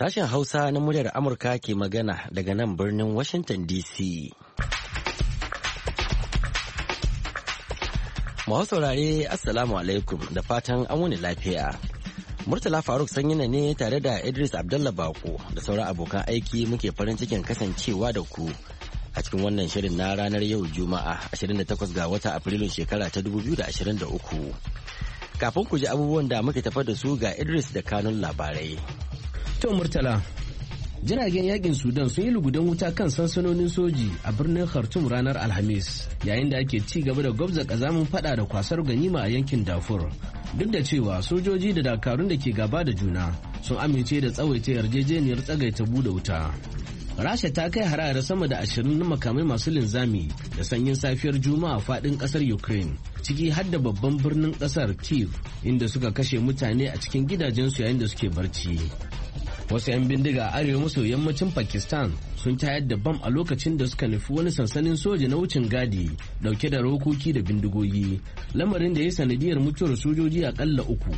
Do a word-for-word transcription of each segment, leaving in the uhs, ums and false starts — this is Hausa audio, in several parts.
Sashen Hausa na muryar Amurka ke magana daga nan birnin Washington D C. Masu saurare Assalamu alaikum da fatan an wuni lafiya. Murtala Faruk Sanyina ne tare da Idris Abdullah Bako da sauran abokan aiki muke farin cikin kasancewa da ku a cikin wannan shirin na ranar yau Juma'a ashirin da takwas ga wata Afrilun shekara ta dubu biyu da ashirin da uku. Kafin ku ji abubuwan da muke tafa da su ga Idris da kanun labarai. To Murtala, jiragen yakin Sudan sun yi lugudan wuta kan sansanonin soji a birnin Khartoum ranar Alhamis, yayin da ake ci gaba da gwabza kazamin fada da kwasar ganima a yankin Darfur. Duk da cewa sojoji da dakarun da ke gaba da juna sun amince da tsawaita yarjejeniyar tsagaita bude wuta. Rasha ta kai harare sama da ashirin na makamai masu linzami da sanyin safiyar Juma'a fadin kasar Ukraine, ciki har da babban birnin kasar Kyiv, inda suka kashe mutane a cikin gidajensu yayin da suke barci. Wasu 'yan bindiga a arewa maso yammacin Pakistan sun tayar da bam a lokacin da suka nufi wani sansanin soja na wucin gadi dauke da rokoki da bindigogi, lamarin da ya sanadiyar mutuwar sojoji akalla uku.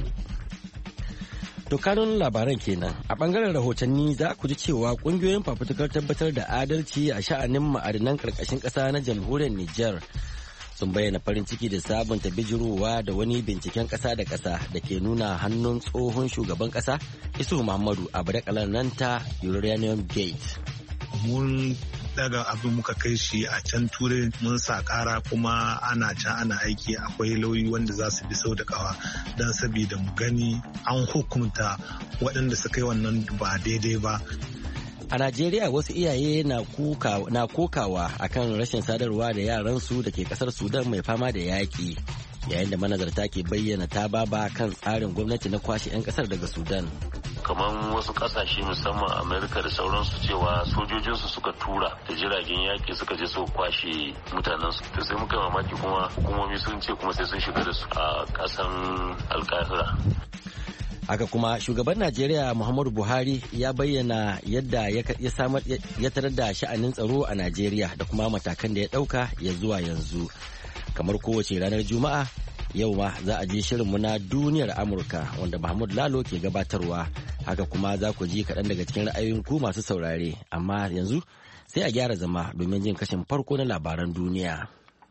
To kanun labaran kenan. A bangaren rahotanni za ku ji cewa kungiyoyin fafutukar tabbatar da adalci a sha'anin ma'adanan karkashin ƙasa na jamhuriyar Nijar sun bayyana farin ciki da sabunta bijirowa da wani binciken ƙasa da ƙasa da ke nuna hannun tsohon shugaban ƙasa Isu Muhammadu a badakalar nan ta Uranium Gate. Mun daga abin muka kai shi a can turai mun sa kara kuma ana can ana aiki, akwai lauyi wanda za su bi sau da kawa don sabida mu gani an hukunta waɗanda suka yi wannan ba daidai ba. A Najeriya wasu iyaye na kokawa akan rashin sadarwa da yaransu da ke kasar Sudan mai fama da yaƙi, yayin da manazarta ke bayyana ta baba kan tsarin gwamnati na kwashe 'yan kasar daga Sudan. Kamar wasu kasashe musamman Amerika da sauransu cewa sojojinsu suka tura da jiragen yaƙi suka je su kwashe mutanensu, to sai muka mamaki kuma hukumomi sun ce kuma sai sun shiga da su a ƙasan Alkahira. Haka kuma shugaban Najeriya Muhammadu Buhari ya bayyana yadda ya samar ya tarar da sha'anin tsaro a Najeriya da kuma matakan da ya ɗauka ya zuwa yanzu. Kamar kowace ranar Juma'a, yau ma za a je shirinmu na duniyar Amurka wanda Mahmud Lalo ke gabatarwa. Haka kuma za ku ji kaɗan daga cikin ra'ayoyin ku masu saurare, amma yanzu sai a gyara zama domin jin kashin farko na labaran duniya.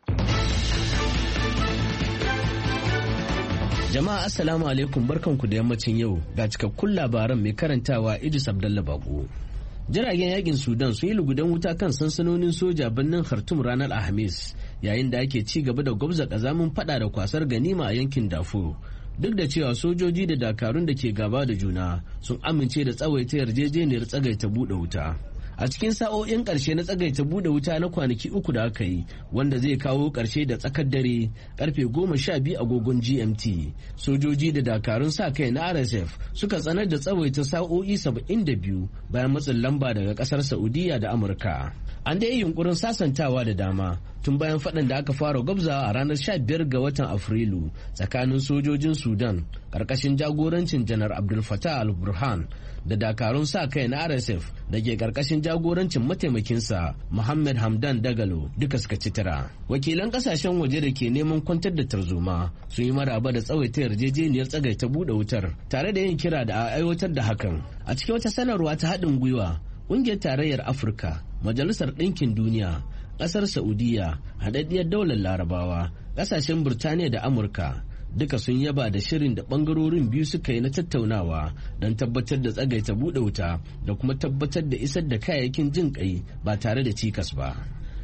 Jama'a assalamu alaikum, barkanku da yammacin yau ga cikakkun labaran mai karantawa Idris Abdullah Bako. Jiragen yakin Sudan sun yi lugudan wuta kan sansanonin soja birnin Khartoum ranar Alhamis, yayin da ake ci gaba da gwabza kazamin fada da kwasar ganima a yankin Darfur. Duk da cewa sojoji da dakarun da ke gaba da juna sun amince da tsawaita yarjejeniyar tsagaita buɗe wuta. A cikin sa'o'in ƙarshe na tsagaita buɗe wuta na kwanaki uku da aka yi, wanda zai kawo ƙarshe da tsakar dare karfe goma sha biyu agogon G M T, sojoji da dakarun sa kai na R S F suka tsanar da tsawaita sa'o'i saba'in da biyu bayan matsin lamba daga ƙasar Saudiya da Amurka. An da yi yunkurin sasantawa da dama tun bayan faɗin da aka fara gwabzawa a ranar sha biyar ga watan Afrilu tsakanin sojojin Sudan ƙarƙashin jagorancin Janar Abdul Fattah al-Burhan da dakarun sa kai na R S F da ke ƙarƙashin jagorancin mataimakinsa Muhammad Hamdan Dagalo duka suka ci tara. Wakilan ƙasashen waje da ke neman kwantar da tarzoma sun yi maraba da tsawaita yarjejeniyar tsagaita buɗe wutar tare da yin kira da a aiwatar da hakan. A cikin wata sanarwa ta haɗin gwiwa, ƙungiyar tarayyar Afirka, Majalisar Ɗinkin Duniya, ƙasar Saudiya, haɗaɗɗiyar daular Larabawa, ƙasashen Burtaniya da Amurka duka sun yaba da shirin da ɓangarorin biyu suka yi na tattaunawa don tabbatar da tsagaita buɗe wuta da kuma tabbatar da isar da kayayyakin jin ƙai ba tare da cikas ba.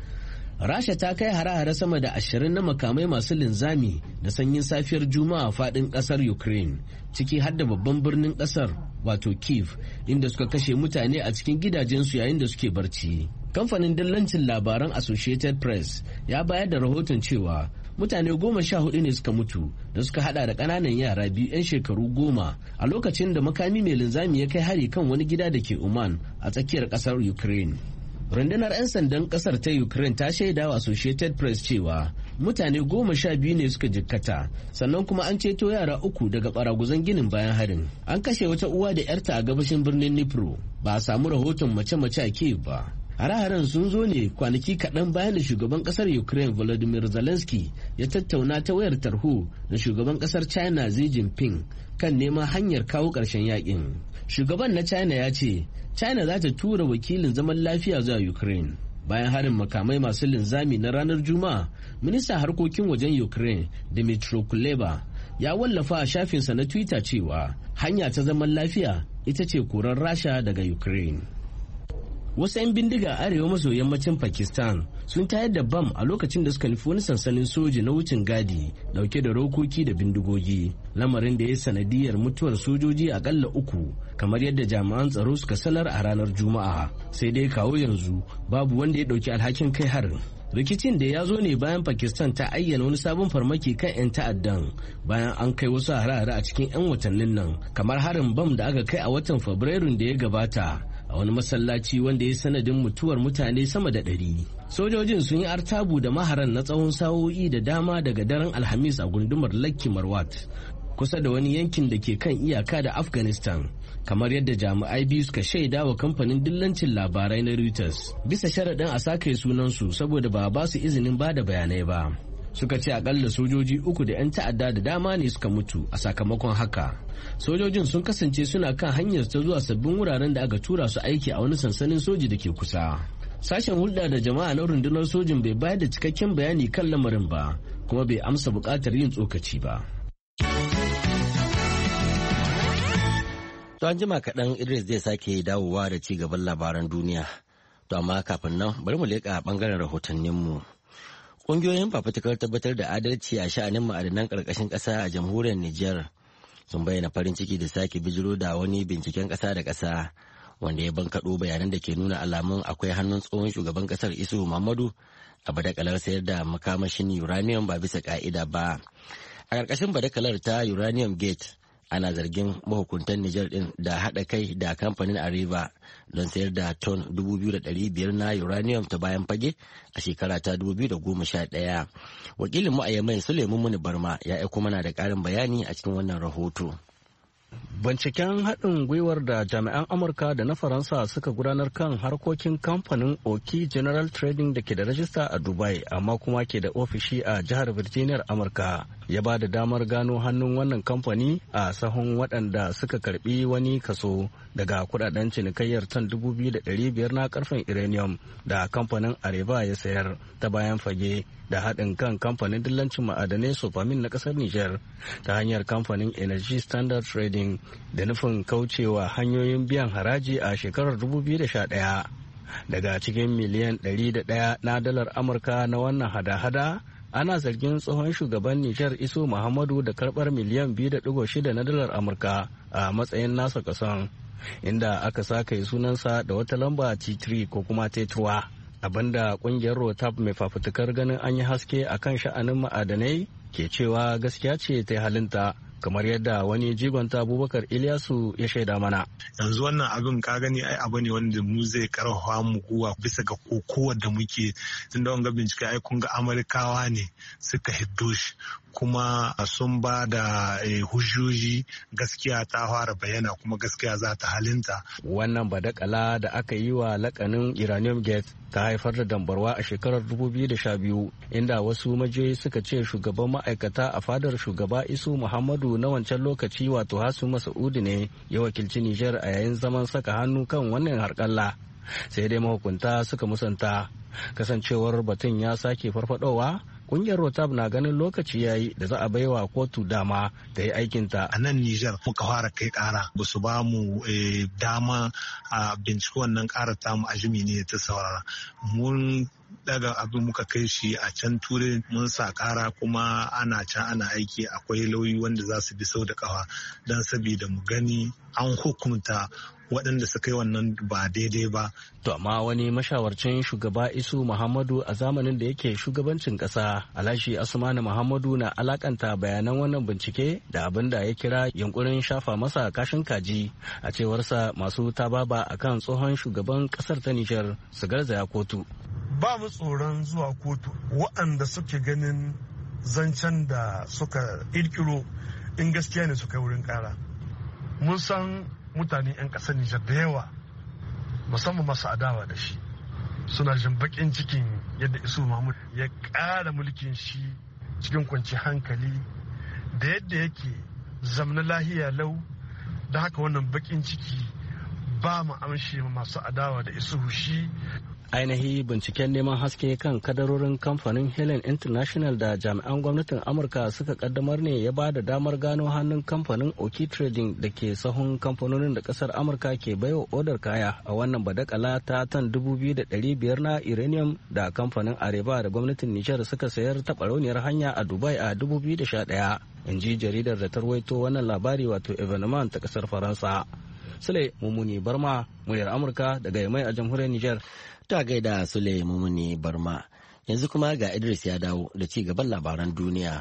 Rasha ta kai hare-hare sama da ashirin na makamai masu linzami da sanyin safiyar Juma'a faɗin ƙasar Ukraine, ciki har da babban birnin ƙasar wato Kyiv, inda suka kashe mutane a cikin gidajensu yayin da suke barci. Kamfanin dillancin labaran Associated Press ya bayar da rahoton cewa mutane goma sha hudu ne suka mutu da suka hada da ƙananan yara biyu 'yan shekaru goma a lokacin da makami mai linzami ya kai hari kan wani gida da ke Uman a tsakiyar ƙasar Ukraine. Rundunar 'yan sandan kasar ta Ukraine ta shaida wa Associated Press cewa mutane goma sha biyu ne suka jikkata, sannan kuma an ceto yara uku daga baraguzan ginin bayan harin. An kashe wata uwa da 'yarta a gabashin birnin Dnipro. Ba a samu rahoton mace-mace a Kyiv ba. Hare-haren sun zo ne kwanaki kaɗan bayan da shugaban ƙasar Ukraine Volodymyr Zelensky ya tattauna ta wayar tarho da shugaban ƙasar China Xi Jinping kan neman hanyar kawo ƙarshen yakin. Shugaban na China ya ce China za ta tura wakilin zaman lafiya zuwa Ukraine. Bayan harin makamai masu linzami na ranar Juma'a, ministan harkokin wajen Ukraine Dmytro Kuleba ya wallafa a shafinsa na Twitter cewa hanya ta zaman lafiya ita ce korar Rasha daga Ukraine. Wasu 'yan bindiga arewa maso yammacin Pakistan sun tayar da bam a lokacin da suka nufi wani sansanin soji na wucin gadi dauke da rokoki da bindigogi, lamarin da ya sanadiyar mutuwar sojoji akalla uku kamar yadda jami'an tsaro suka sanar a ranar Juma'a. Sai dai kawo yanzu babu wanda ya dauki alhakin kai harin. Rikicin da ya zo ne bayan Pakistan ta ayyana wani sabon farmaki kan 'yan ta'addan bayan an kai wasu hare-hare a cikin 'yan watannin nan, kamar harin bam da aka kai a watan Fabrairun da ya gabata a wani masallaci wanda ya sanadin mutuwar mutane sama da ɗari. Sojojin sun yi artabu da maharan na tsawon sa'o'i da dama daga daren Alhamis a gundumar Lakki Marwat, kusa da wani yankin da ke kan iyaka da Afghanistan, kamar yadda jami'ai biyu suka shaida wa kamfanin dillancin labarai na Reuters, bisa sharaɗin a sake sunansu saboda ba ba su izinin ba da bayanai ba. Suka ce akalla sojoji uku da 'yan ta'adda da dama ne suka mutu a sakamakon haka. Sojojin sun kasance suna kan hanyar ta zuwa sabbin wuraren da aka tura su aiki a wani sansanin soji da ke kusa. Sashen hulɗa da jama'a na rundunar sojin bai bayar da cikakken bayani kan lamarin ba, kuma bai amsa buƙatar yin tsokaci ba. To an jima kaɗan Idris zai sake dawowa da ci gaban labaran duniya. To amma kafin nan bari mu leƙa ɓangaren rahotanninmu. Ƙungiyoyin fafutukar tabbatar da adalci a sha'anin ma'adanan ƙarƙashin ƙasa a jamhuriyar Nijar sun bayyana farin ciki da sake bijiro da wani binciken ƙasa da ƙasa wanda ya bankaɗo bayanan da ke nuna alamun akwai hannun tsohon shugaban ƙasar Isu Muhammadu a badakalar sayar da makamashin uranium ba bisa ƙa'ida ba. A ƙarƙashin badakalar ta Uranium Gate ana zargin mahukuntan Nijar din da haɗa kai da kamfanin Areva don sayar da ton dubu biyu da ɗari biyar na uranium ta bayan fage a shekara ta dubu biyu da goma sha ɗaya. Wakilin mu a Yamai Suleiman Muni Barma ya aiko mana da ƙarin bayani a cikin wannan rahoto. Binciken haɗin gwiwar da jami'an Amurka da na Faransa suka gudanar kan harkokin kamfanin Oki General Trading da ke da rajista a Dubai amma kuma ke da ofishi a jihar Virginia Amurka ya ba da damar gano hannun wannan kamfani a sahun waɗanda suka karbi wani kaso daga kudaden cinikayyar tan dubu biyu da ɗari biyar na karfen uranium da kamfanin Areva ya sayar ta bayan fage da haɗin kan kamfanin dillancin ma'adanai Sofamin na ƙasar Nijar ta hanyar kamfanin Energy Standard Trading da nufin kaucewa hanyoyin biyan haraji a shekarar dubu biyu da sha ɗaya. Daga cikin miliyan ɗari da ɗaya na dalar Amurka na wannan hada-hada, ana zargin tsohon shugaban Nijar Isu Muhammadu da karɓar miliyan biyu da ɗigo shida na dalar Amurka a matsayin nasa kason, inda aka saka sunansa da wata lamba T three ko kuma T two. Abinda kungiyar Rotab mai fafutukar ganin an yi haske a kan sha'anin ma'adanai ke cewa gaskiya ce ta halinta, kamar yadda wani jigonta Abubakar Ilyasu ya shaida mana. Yanzu wannan abin ka gani ai abu ne wanda mu zai karfafa mu guwa bisa ga kokowar da muke, tunda wanga bincike ai kun ga Amurkawa ne suka hiddo shi kuma sun ba da hujjoji, gaskiya ta fara bayyana kuma gaskiya za ta halinta. Wannan badakala da aka yi wa lakanin Uranium Gate ta haifar da dambarwa a shekarar dubu biyu da sha biyu, inda wasu majiyoyi suka ce shugaban ma'aikata a fadar shugaba Isu Muhammadu na wancan lokaci wato Hasu Masa'udu ne ya wakilci Nijar a yayin zaman saka hannu kan wannan harƙalla. Sai dai mahukunta suka musanta. Kasancewar batun ya sake farfadowa, kungiyar Rotab na ganin lokaci yayi da za a baiwa kotu dama ta yi aikinta. A nan Nijar muka fara kai kara, ba su ba mu dama a binciki wannan karar tamu a jimi ne ta saurara. Mun daga abin muka kai shi a can turai mun sa kara kuma ana can ana aiki, akwai lauyi wanda za su bi sau da kafa don sabida mu gani an hukunta waɗanda suka yi wannan ba daidai ba. To amma wani mashawarcin shugaba Isu Muhammadu a zamanin da yake shugabancin ƙasa, Alhaji Asmanu Muhammadu, na alakanta bayanan wannan bincike da abin da ya kira yunkurin shafa masa kashin kaji. A cewarsa masu tababa akan tsohon shugaban ƙasar ta Nijar su garzaya kotu. Ba mu tsoron zuwa kotu, waɗanda suke ganin zancen da suka ƙirƙiro in gaskiya ne suka yi wurin ƙara. Mun san mutane 'yan ƙasar Nijar da yawa, musamman masu adawa da shi, suna jin bakin cikin yadda Isu Mahmud ya ƙara mulkin shi cikin kwanci hankali da yadda yake zamna lahiya lau. Da haka wannan bakin ciki ba mu amshe masu adawa da Isu shi. Ainihi binciken neman haske kan kadarorin kamfanin Helen International da jami'an gwamnatin Amurka suka kaddamar ne ya ba da damar gano hannun kamfanin Oki Trading da ke sahun kamfanonin da kasar Amurka ke baiwa odar kaya a wannan badakala ta tan dubu biyu da ɗari biyar na uranium da kamfanin Areva da gwamnatin Nijar suka sayar ta barauniyar hanya a Dubai a dubu biyu da sha ɗaya. In ji jaridar da ta rawaito wannan labari wato Evenement ta kasar Faransa. Sule Mumuni Barma, muryar Amurka daga Yamai a jamhuriyar Nijar. Ta gaida Sule Mumuni Barma. Yanzu kuma ga Idris ya dawo da ci gaban labaran duniya.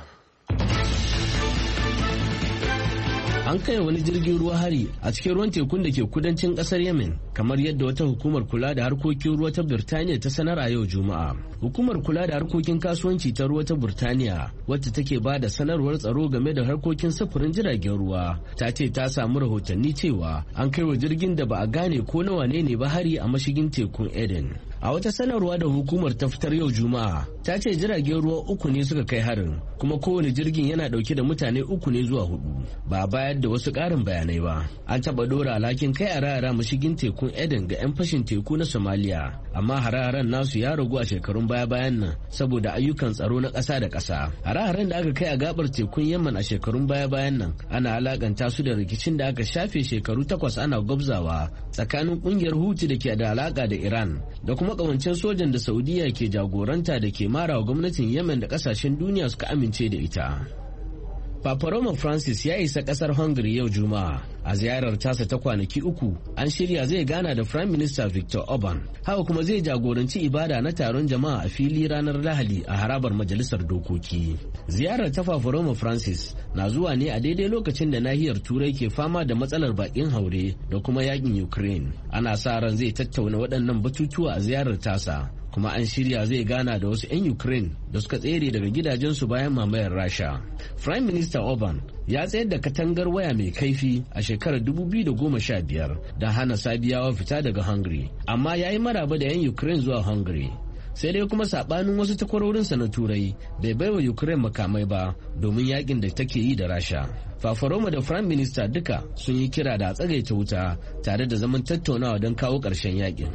An kai wani jirgin ruwa hari a cikin ruwan tekun da ke kudancin kasar Yemen, kamar yadda wata hukumar kula da harkokin ruwa ta Birtaniya ta sanar a yau Juma'a. Hukumar kula da harkokin kasuwanci ta ruwa ta Birtaniya, wacce take ba da sanarwar tsaro game da harkokin sufurin jiragen ruwa, ta ce ta samu rahotanni cewa an kai wa jirgin da ba a gane ko na wane ne ba hari a mashigin tekun Eden. A wata sanarwa da hukumar ta fitar yau Juma'a, ta ce jiragen ruwa uku ne suka kai harin, kuma kowane jirgin yana dauke da mutane uku ne zuwa hudu. Ba bayar da wasu ƙarin bayanai ba. An taɓa dora alhakin kai a rara mashigin tekun Eden ga 'yan fashin teku na Somalia, amma hare-haren nasu ya ragu a shekarun baya-bayan nan saboda ayyukan tsaro na ƙasa da ƙasa. Hare-haren da aka kai a gabar tekun Yemen a shekarun baya-bayan nan ana alakanta su da rikicin da aka shafe shekaru takwas ana gwabzawa tsakanin ƙungiyar Houthi da ke da alaka da Iran da kuma ƙawancen sojan da Saudiya ke jagoranta da ke marawa gwamnatin Yemen da ƙasashen duniya suka amince da ita. Papa Roma Francis ya isa kasar Hungary yau Juma'a. A ziyarar tasa ta kwanaki uku, an shirya zai gana da Prime Minister Viktor Orban. Haka kuma zai jagoranci ibada na taron jama'a a fili ranar Lahadi a harabar Majalisar Dokoki. Ziyarar ta Papa Roma Francis na zuwa ne a daidai lokacin da nahiyar Turai ke fama da matsalar bakin haure da kuma yakin Ukraine. Ana sa ran zai tattauna waɗannan batutuwa a ziyarar tasa. Kuma an shirya zai gana da wasu 'yan Ukraine da suka tsere daga gidajensu bayan mamayar Rasha. Prime Minister Orban ya tsayar da katangar waya mai kaifi a shekarar dubu biyu da goma sha biyar don hana Sabiyawa fita daga Hungary, amma ya yi maraba da 'yan Ukraine zuwa Hungary. Sai dai kuma sabanin wasu takwarorinsa na Turai bai baiwa Ukraine makamai ba domin yakin da take yi da Rasha. Fafaroma da Prime Minister duka sun yi kira da a tsagaita wuta tare da zaman tattaunawa don kawo ƙarshen yakin.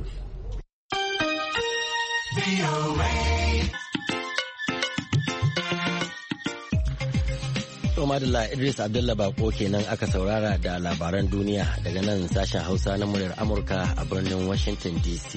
To madalla Idris Abdullah Bako kenan aka saurara da labaran duniya daga nan sashen Hausa na muryar Amurka a birnin Washington D C.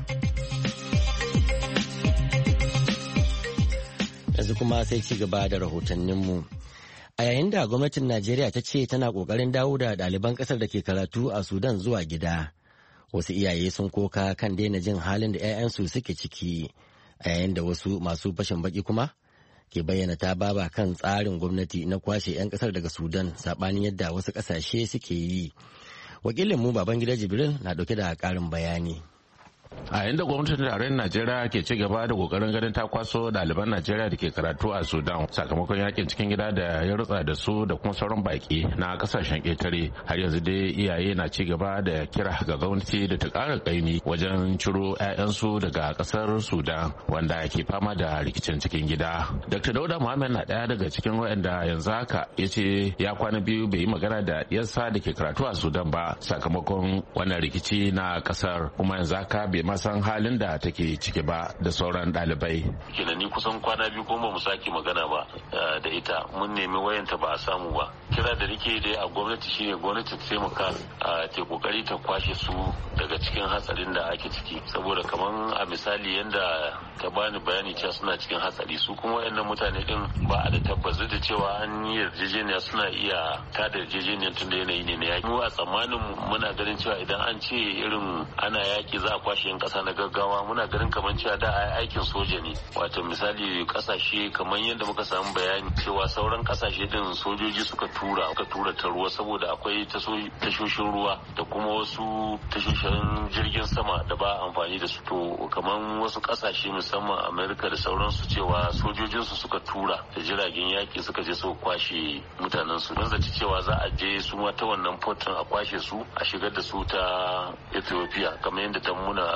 Yanzu kuma sai ci gaba da rahotanninmu. A yayin da gwamnatin Najeriya ta ce tana ƙoƙarin dawo da ɗaliban ƙasar da ke karatu a Sudan zuwa gida, wasu iyaye sun koka kan daina jin halin da 'ya'yansu suke ciki, a yayin da wasu masu fashin baki kuma ke bayyana ta baba kan tsarin gwamnati na kwashe 'yan kasar daga Sudan saɓanin yadda wasu ƙasashe suke yi. Wakilinmu Babangida Jibril na ɗauke da ƙarin bayani. A inda gwamnatin tarayyar Najeriya ke ci gaba da kokarin ganin ta kwaso ɗaliban Najeriya da ke karatu a Sudan sakamakon yakin cikin gida da ya rutsa da su da kuma sauran baki na kasashen ƙetare, har yanzu dai iyaye na ci gaba da kira ga gwamnati da ta ƙara ƙaimi wajen ciro 'ya'yansu daga ƙasar Sudan wanda ke fama da rikicin cikin gida. Doctor Dauda Muhammad na ɗaya daga cikin waɗanda yanzu haka ya ce ya kwana biyu bai yi magana da ɗiyarsa da ke karatu a Sudan ba sakamakon wannan rikici na ƙasar, kuma yanzu haka bai masan halin da take ciki ba da sauran ɗalibai. Kenan ni kusan kwana biyu kuma ba mu sake magana ba da ita, mun nemi wayanta ba a samu ba. Kira da nake dai a gwamnati shine gwamnati ta taimaka ta kokari ta kwashe su daga cikin hatsarin da ake ciki, saboda kaman a misali yanda ta bani bayani cewa suna cikin hatsari, su kuma wayannan mutane din ba a da tabbas da cewa an yi yarjejeniya suna iya tada yarjejeniyar tun da yanayi ne na yaki. Mu a tsammanin muna ganin cewa idan an ce irin ana yaki za a kwashe yan kasa na gaggawa, muna ganin kamar cewa da a aikin soja ne, wato misali kasashe kamar yadda muka samu bayani cewa sauran kasashe din sojoji suka tura suka tura ta ruwa saboda akwai tashoshin ruwa da kuma wasu tashoshin jirgin sama da ba amfani da su. To kamar wasu kasashe musamman Amerika da sauransu cewa sojojinsu suka tura da jiragen yaki suka je su kwashe mutanen su, don zaci cewa za a je su ma ta wannan portin a kwashe su a shigar da su ta Ethiopia kamar yadda ta muna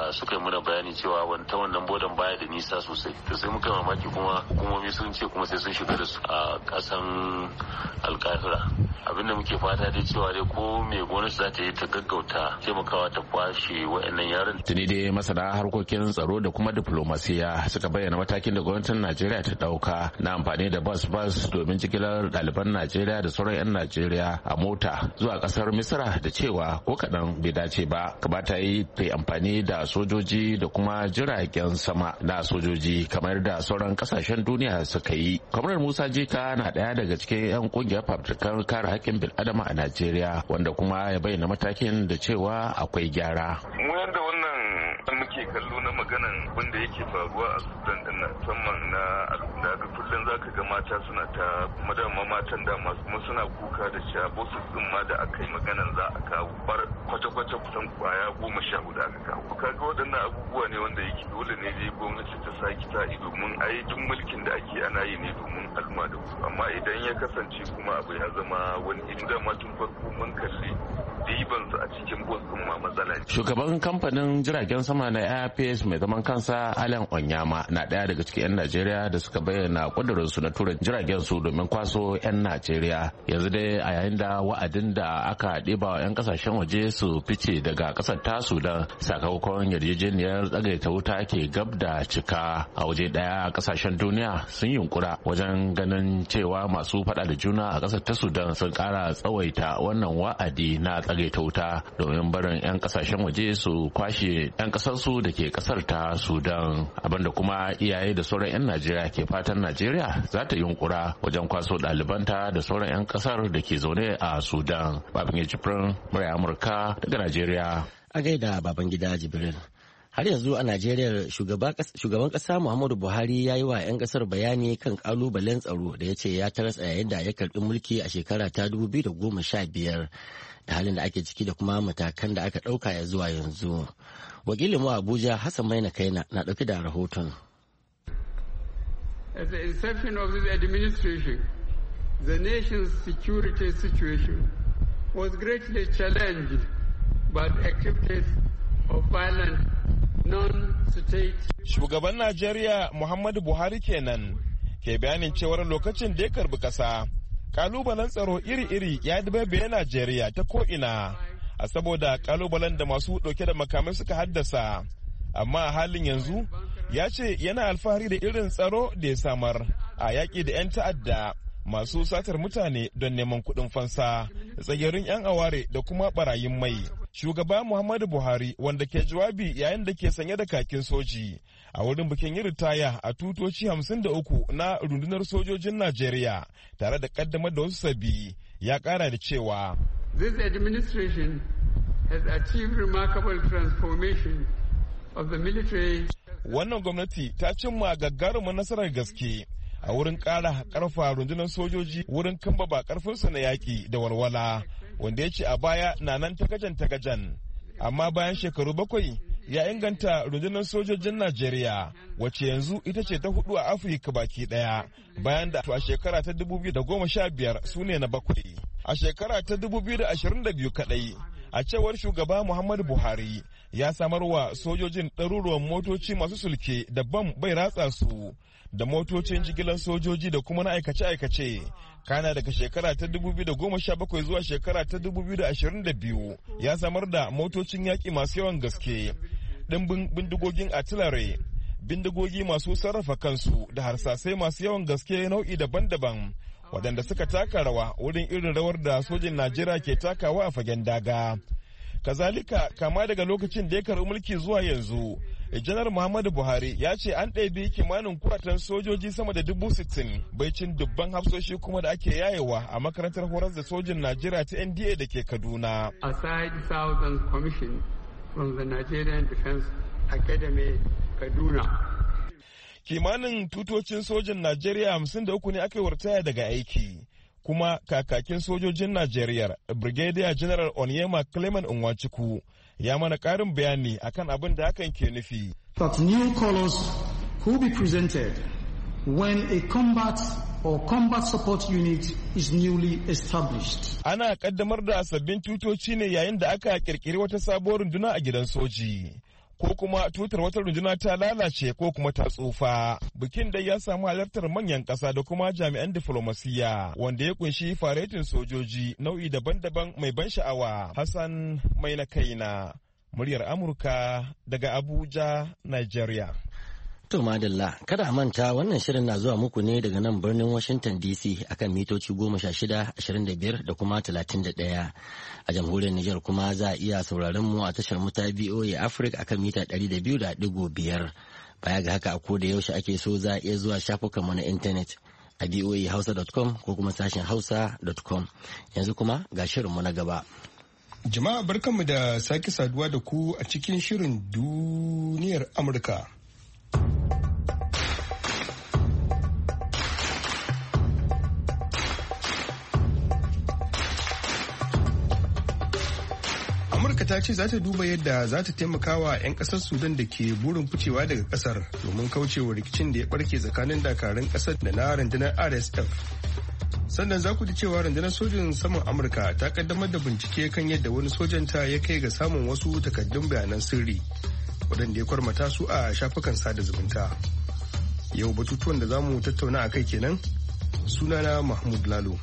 suka yi mana bayani cewa ta wannan bodan baya da nisa sosai. To sai muka mamaki kuma hukumomi sun ce kuma sai sun shiga da su a kasan Alkahira. Abinda muke fata dai cewa dai ko me gwamnati za ta yi ta gaggauta taimakawa ta kwashe waɗannan yaran. Tuni dai masana harkokin tsaro da kuma diplomasiya suka bayyana matakin da gwamnatin Najeriya ta dauka na amfani da bus bus domin jigilar ɗaliban Najeriya da sauran 'yan Najeriya a mota zuwa kasar Misra da cewa ko kaɗan bai dace ba. Kamata yi ta yi amfani da sojoji da kuma jiragen sama na sojoji kamar da sauran kasashen duniya suka yi. Kwamrar Musa Jika na ɗaya daga cikin 'yan kungiyar fafutukar kare haƙƙin bil'adama a Najeriya wanda kuma ya bayyana matakin da cewa akwai gyara. Mu yanda wannan muke kallo na maganan wanda yake faruwa a Sudan din nan musamman na al'umma ga kullum zaka ga mata suna ta kuma dama matan dama kuma suna kuka da cewa bosses din ma da aka yi maganan za a kawo bar kwata-kwata kusan kwaya goma sha hudu aka kawo. Kaga waɗannan abubuwa ne wanda yake dole ne dai gwamnati ta saki ta ido mun ai duk mulkin da ake ana yi ne domin al'umma da su amma idan ya kasance kuma abu ya zama wani idan dama tun farko mun kalli dibansu a cikin bus din ma matsala. Shugaban kamfanin jiragen sama na Airpeace mai zaman kansa Alan Onyama na daya daga cikin 'yan Najeriya da suka bayyana kudurinsu na tura jiragen su domin kwaso 'yan Najeriya. Yanzu dai a yayin da wa'adin da aka ɗiba wa 'yan kasashen waje su fice daga kasar ta Sudan sakamakon yarjejeniyar tsagaita wuta ke gab da cika a waje daya kasashen duniya sun yunkura wajen ganin cewa masu faɗa da juna a kasar ta Sudan sun ƙara tsawaita wannan wa'adi na tsagaita wuta domin barin 'yan kasashen waje su kwashe 'yan kasarsu da ke kasar ta Sudan, abinda kuma iyaye da sauran 'yan Najeriya ke fatan Najeriya za ta yunkura wajen kwaso ɗalibanta da sauran 'yan kasar da ke zaune a Sudan. Babangida Jibrin, murai Amurka daga Najeriya. A gaida Babangida Jibrin. Har yanzu a Najeriya shugaban kasa Muhammadu Buhari ya yi wa 'yan kasar bayani kan kalubalen tsaro da ya ce ya tarasa yayin da ya karbi mulki a shekara ta dubu biyu da goma sha biyar da halin da ake ciki da kuma matakan da aka ɗauka ya zuwa yanzu. Wakilinmu Abuja Hassan Maina Kaina na ɗauki da rahoton. At the inception of this administration, the nation's security situation was greatly challenged by the activities of violent non-state. Shugaban Najeriya Muhammadu Buhari kenan ke bayanin cewar lokacin da ya karbi kasa, kalubalen tsaro iri-iri ya dabaibaye Najeriya ta ko'ina, a saboda kalubalen da masu ɗauke da makamai suka haddasa. Amma a halin yanzu ya ce yana alfahari da irin tsaro da ya samar a yaƙi da 'yan ta'adda masu satar mutane don neman kuɗin fansa, tsagerin 'yan aware da kuma barayin mai. Shugaba Muhammadu Buhari wanda ke jawabi yayin da ke sanye da kakin soji a wurin bikin yin ritaya a tutoci hamsin da uku na rundunar sojojin Najeriya tare da kaddamar da wasu sabi ya kara da cewa This administration has achieved remarkable transformation of the military. Wannan gwamnati ta cimma gagarumin nasarar gaske a wurin kara karfa rundunar sojoji wurin kambaba karfinsu na yaki da walwala. Wanda ya ce a baya na nan tagajan tagajan, amma bayan shekaru bakwai ya inganta rundunar sojojin Najeriya wacce yanzu ita ce ta hudu a Afirka baki daya, bayan da a shekara ta dubu biyu da goma sha biyar su ne na bakwai. A shekara ta dubu biyu da ashirin da biyu kadai, a cewar shugaba Muhammadu Buhari ya samar wa sojojin ɗaruruwan motoci masu sulke da bam bai ratsa su da motocin jigilar sojoji da kuma na aikace-aikace. Kana daga shekara ta dubu biyu da goma sha bakwai zuwa shekara ta dubu biyu da ashirin da biyu ya samar da motocin yaƙi masu yawan gaske, ɗimbin bindigogin artillery, bindigogi masu sarrafa kansu da harsasai masu yawan gaske nau'i daban-daban waɗanda suka taka rawa wurin irin rawar da sojin Najeriya ke takawa a fagen daga. Kazalika, kama daga lokacin da ya karɓi mulki zuwa yanzu, Janar Muhammadu Buhari ya ce an ɗabi kimanin kuratan sojoji sama da dubu sittin baicin dubban hafsoshi kuma da ake yayewa a makarantar horar da sojin Najeriya ta N D A da ke Kaduna. Aside thousands commissioned from the Nigerian Defense Academy, Kaduna. Kimanin tutocin sojin Najeriya hamsin da uku ne aka yi wartaya daga aiki. Kuma kakakin sojojin Najeriya, Brigadier General Onyema Clement Nwachukwu, ya mana ƙarin bayani akan abin da hakan ke nufi. That new colors will be presented when a combat or combat support unit is newly established. Ana kaddamar da sabbin tutoci ne yayin da aka kirkiri wata sabuwar runduna a gidan soji. ko kuma tutar wata runduna ta lalace ko kuma ta tsufa. Bikin dai ya samu halartar manyan ƙasa da kuma jami'an diflomasiyya wanda ya kunshi faretin sojoji nau'i daban-daban mai ban sha'awa. Hassan mai na kaina, muryar Amurka daga Abuja, Nigeria. To madalla, kada a manta wannan shirin na zuwa muku ne daga nan birnin Washington D C akan mitoci goma sha shida, ashirin da biyar da kuma talatin da ɗaya. A jamhuriyar Nijar kuma za a iya sauraron mu a tashar mu ta V O A Africa akan mita ɗari da biyu da ɗigo biyar. Baya ga haka a koda yaushe ake so za a iya zuwa shafukan mu na intanet a v o a hausa dot com ko kuma sashen hausa dot com. Yanzu kuma ga shirin mu na gaba. Jama'a barkanmu da sake saduwa da ku a cikin shirin duniyar Amurka. Amurka ta ce za ta duba yadda za ta taimaka wa 'yan ƙasar Sudan da ke burin ficewa daga ƙasar domin kaucewa rikicin da ya ɓarke tsakanin dakarun ƙasar da na rundunar R S F. Sannan za ku ji cewa rundunar sojin saman Amurka ta kaddamar da bincike kan yadda wani sojanta ya kai ga samun wasu takaddun bayanan sirri waɗanda ya kwarmata su a shafukan sada zumunta. Yau batutuwan da za mu tattauna a kai kenan, sunana Mahmud Lalo.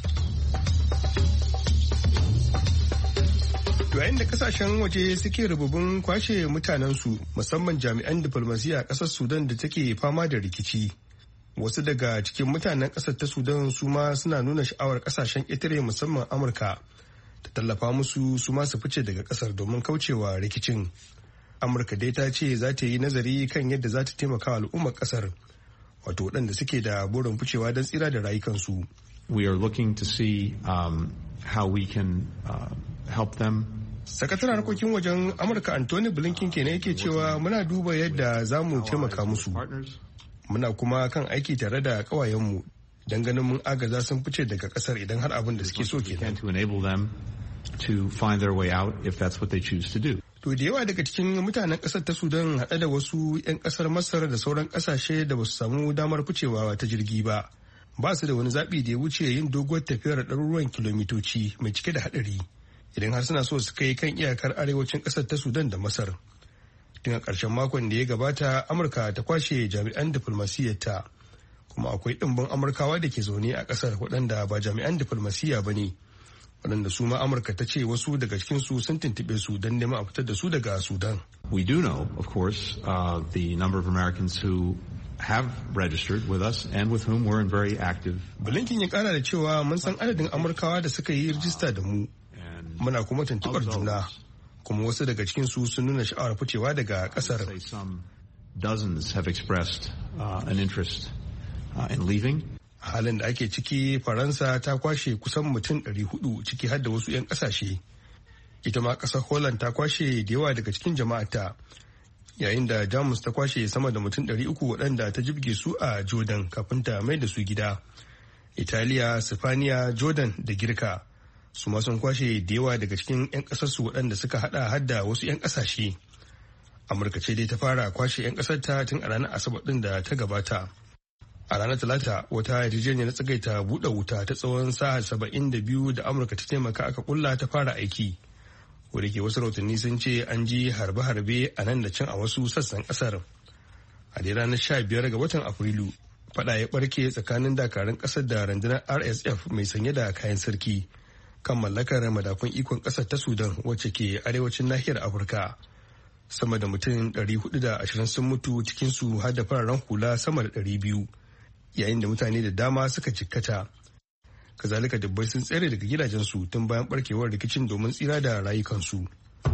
To yayin da kasashen waje suke rububin kwashe mutanensu musamman jami'an diflomasiyya a ƙasar Sudan da take fama da rikici. Wasu daga cikin mutanen ƙasar ta Sudan su ma suna nuna sha'awar ƙasashen ƙetare musamman Amurka ta tallafa musu su ma su fice daga ƙasar domin kaucewa rikicin. Amurka dai ta ce za ta yi nazari kan yadda za ta taimaka al'ummar ƙasar, wato waɗanda suke da burin ficewa don tsira da rayukansu. We are looking to see um, how we can uh, help them. Sakataren harkokin wajen Amurka Anthony Blinken kenan yake cewa muna duba yadda za mu taimaka musu. Muna kuma kan aiki tare da ƙawayenmu don ganin mun agaza sun fice daga ƙasar idan har abin da suke so kenan. To find their way out if that's what they choose to do. To da yawa daga cikin mutanen ƙasar ta Sudan haɗe da wasu 'yan ƙasar Masar da sauran ƙasashe da ba su samu damar ficewa ta jirgi ba, ba su da wani zaɓi da ya wuce yin doguwar tafiyar ɗaruruwan kilomitoci mai cike da haɗari idan har suna so su kai kan iyakar arewacin ƙasar ta Sudan da Masar. Tun a ƙarshen makon da ya gabata, Amurka ta kwashe jami'an diflomasiyyarta, kuma akwai ɗimbin Amurkawa da ke zaune a ƙasar waɗanda ba jami'an diflomasiyya ba ne. waɗanda su ma Amurka ta ce wasu daga cikinsu sun tuntuɓe su don neman a fitar da su daga Sudan. We do know, of course, uh, the number of Americans who have registered with us and with whom we're in very active. Blinken ya kara da cewa mun san adadin Amurkawa da suka yi rijista da mu. Muna kuma tuntuɓar juna, kuma wasu daga cikinsu sun nuna sha'awar ficewa daga ƙasar. Dozens have expressed uh, an interest uh, in leaving. Halin da ake ciki, Faransa ta kwashe kusan mutum ɗari hudu ciki har da wasu 'yan ƙasashe. Ita ma ƙasar Holland ta kwashe da yawa daga cikin jama'ata, yayin da Jamus ta kwashe sama da mutum ɗari uku waɗanda ta jibge su a Jordan kafin ta mai da su gida. Italiya, Sifaniya, Jordan da Girka su ma sun kwashe da yawa daga cikin 'yan ƙasarsu waɗanda suka haɗa har da wasu 'yan ƙasashe. Amurka ce dai ta fara kwashe 'yan ƙasarta tun a ranar Asabar ɗin da ta gabata. A ranar Talata, wata yarjejeniyar tsagaita buɗe wuta ta tsawon sa'a saba'in da biyu da Amurka ta taimaka aka kulla ta fara aiki. Wadda ke wasu rahotanni sun ce an ji harbe-harbe a nan da can a wasu sassan ƙasar. A dai ranar sha biyar ga watan Afrilu, faɗa ya ɓarke tsakanin dakarun ƙasar da rundunar R S F mai sanye da kayan sarki kan mallakar madafun ikon ƙasar ta Sudan wacce ke arewacin nahiyar Afirka. Sama da mutum ɗari hudu da ashirin sun mutu, cikinsu har da fararen hula sama da ɗari biyu. Yayin da mutane da dama suka jikkata. Kazalika dubbai sun tsere daga gidajensu tun bayan barkewar rikicin domin tsira da rayukansu.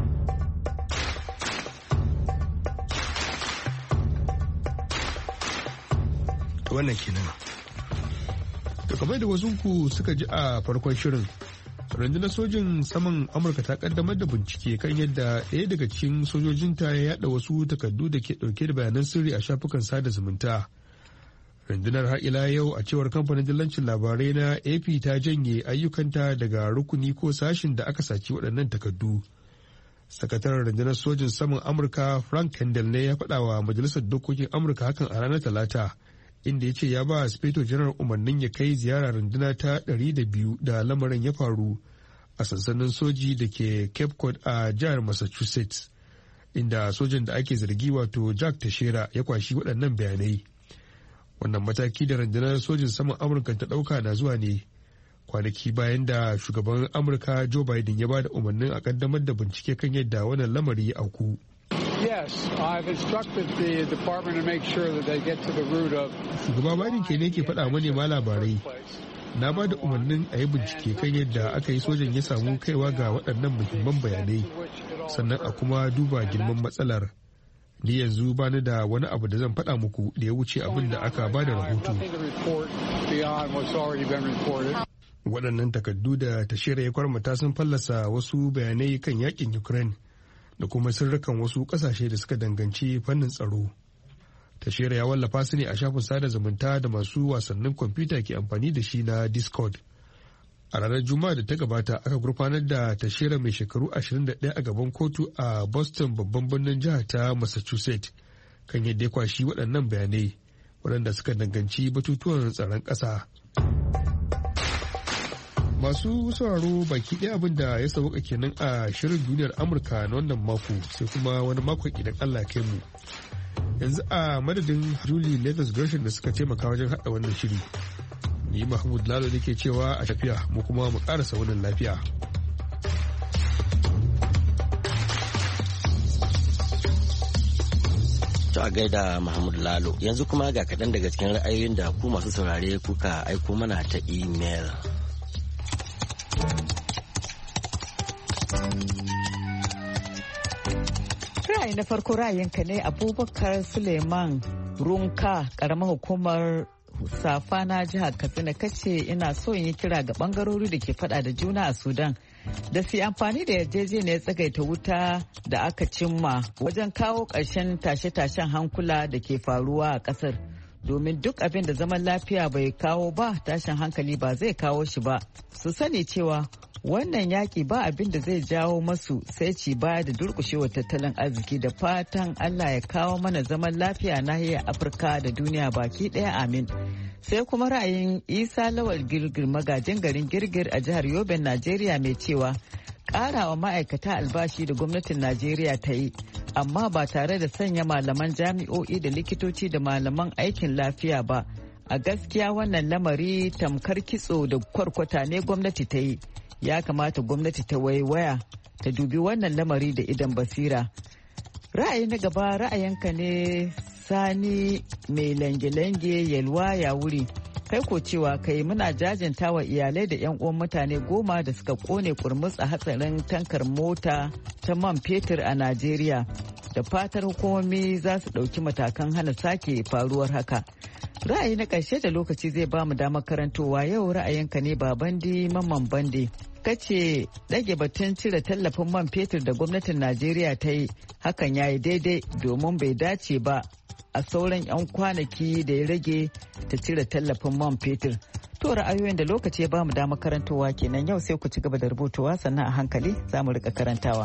To wannan kenan. Da kamar da wasu ku suka ji a farkon shirin, rundunar sojin saman Amurka ta kaddamar da bincike kan yadda ɗaya daga cikin sojojinta ya yada wasu takardu da ke ɗauke da bayanan sirri a shafukan sada zumunta. Rundunar har ila yau, a cewar kamfanin dillancin labarai na A P, ta janye ayyukanta daga rukuni ko sashin da aka saci waɗannan takardu. Sakataren rundunar sojin saman Amurka Frank Kendall ne ya faɗa wa Majalisar Dokokin Amurka hakan a ranar Talata, inda ya ce ya ba Sufeto Janar umarnin ya kai ziyara runduna ta ɗari da biyu da lamarin ya faru a sansanin soji da ke Cape Cod a jihar Massachusetts, inda sojan da ake zargi wato Jack Teixeira ya kwashi waɗannan bayanai. Wannan mataki da rundunar sojin saman Amurka ta ɗauka na zuwa ne kwanaki bayan da shugaban Amurka Joe Biden ya ba da umarnin a ƙaddamar da bincike kan yadda wannan lamari ya auku. Yes, I've instructed the department to make sure that they get to the root of. Shugaba Biden ke ne ke faɗa manema labarai. Na ba da umarnin a yi bincike kan yadda aka yi sojan ya samu kaiwa ga waɗannan muhimman bayanai, sannan a kuma duba girman matsalar. Ni yanzu ba ni da wani abu da zan faɗa muku da ya wuce abin da aka ba da rahoto. Waɗannan takardu da Teixeira ya kwarmata sun fallasa wasu bayanai kan yakin Ukraine da kuma sirrukan wasu ƙasashe da suka danganci fannin tsaro. Teixeira ya wallafa su ne a shafin sada zumunta da masu wasannin kwamfuta ke amfani da shi na Discord. A ranar Juma'a da ta gabata aka gurfanar da Teixeira mai shekaru ashirin da ɗaya a gaban kotu a Boston, babban birnin jihar ta Massachusetts, kan yadda ya kwashi waɗannan bayanai waɗanda suka danganci batutuwan tsaron ƙasa. Masu sauraro baki ɗaya abin da ya sauka kenan a shirin duniyar Amurka na wannan mako, sai kuma wani makon idan Allah kai mu. Yanzu a madadin Julie Leathers Gershon da suka taimaka wajen haɗa wannan shiri. Ni Mahmud Lalo nake cewa a tafiya mu kuma mu ƙarasa wannan lafiya. To a gaida Mahmud Lalo, yanzu kuma ga kaɗan daga cikin ra'ayoyin da ku masu saurare kuka aiko mana ta email. Ra'ayi na farko ra'ayinka ne Abubakar Suleiman Runka, karamar hukumar Safana jihar Katsina, kace ina so in yi kira ga bangarori da ke fada da juna a Sudan da su amfani da yarjejeniyar tsagaita wuta da aka cimma wajen kawo ƙarshen tashe-tashen hankula da ke faruwa a ƙasar. Domin duk abin da zaman lafiya bai kawo ba, tashin hankali ba zai kawo shi ba. Su sani cewa wannan yaƙi ba abin da zai jawo masu sai ci baya da durƙushewar tattalin arziki, da fatan Allah ya kawo mana zaman lafiya nahiyar Afirka da duniya baki ɗaya, amin. Sai kuma ra'ayin Isa Lawal Girgir, magajin garin Girgir a jihar Yoben, Najeriya, mai cewa ƙarawa ma'aikata albashi da gwamnatin Najeriya ta yi, amma ba tare da sanya malaman jami'o'i da likitoci da malaman aikin lafiya ba. A gaskiya wannan lamari tamkar kitso da kwarkwata ne gwamnati ta yi. Ya kamata gwamnati ta waiwaya ta dubi wannan lamari da idan basira. Ra'ayi na gaba ra'ayinka ne Sani mai lange-lange yalwa ya wuri. Kai ko cewa kai muna jajanta wa iyalai da 'yan uwan mutane goma da suka kone kurmus a hatsarin tankar mota ta man fetur a Najeriya. Da fatar hukumomi za su ɗauki matakan hana sake faruwar haka. Ra'ayi na ƙarshe da lokaci zai ba mu damar karantowa yau ra'ayinka ne Babandi Mamman Bande. Kace ɗage batun cire tallafin man fetur da gwamnatin Najeriya ta yi, hakan ya yi daidai domin bai dace ba a sauran 'yan kwanaki da ya rage ta cire tallafin man fetur. To ra'ayoyin da lokaci ya ba mu damar karantowa kenan, yau sai ku ci gaba da rubutuwa, sannan a hankali za mu rika karantawa.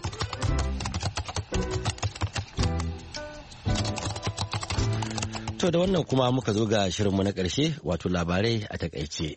To da wannan kuma muka zo ga shirinmu na ƙarshe, wato labarai a takaice.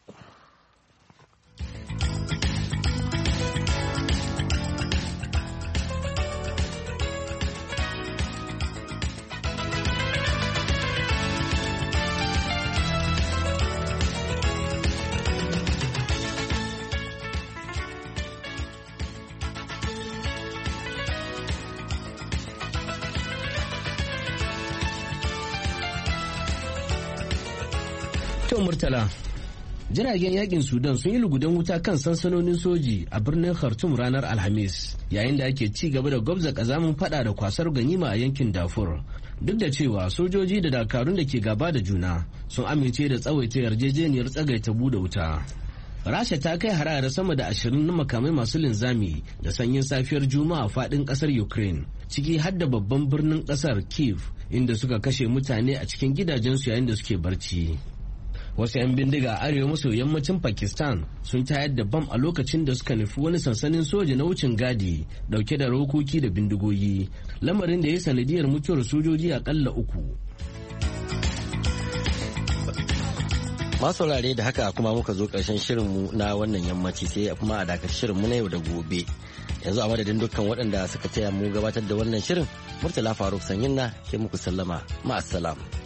Murtala, jiragen yakin Sudan sun yi lugudan wuta kan sansanonin soji a birnin Khartoum ranar Alhamis, yayin da ake ci gaba da gwabza kazamin fada da kwasar ganima a yankin Darfur. Duk da cewa sojoji da dakarun da ke gaba da juna sun amince da tsawaita yarjejeniyar tsagaita bude wuta. Rasha ta kai harare sama da ashirin na makamai masu linzami da sanyin safiyar Juma'a faɗin ƙasar Ukraine, ciki har da babban birnin ƙasar Kyiv, inda suka kashe mutane a cikin gidajensu yayin da suke barci. Wasu 'yan bindiga a arewa maso yammacin Pakistan sun tayar da bam a lokacin da suka nufi wani sansanin soja na wucin gadi dauke da rokoki da bindigogi, lamarin da ya sanadiyar mutuwar sojoji akalla uku. Masu saurare da haka kuma muka zo ƙarshen shirinmu na wannan yammaci sai kuma a dakar shirinmu na yau da gobe. Yanzu a madadin dukkan waɗanda suka taya mu gabatar da wannan shirin, Murtala Faruk Sanyin na ke muku sallama. Ma'assalam.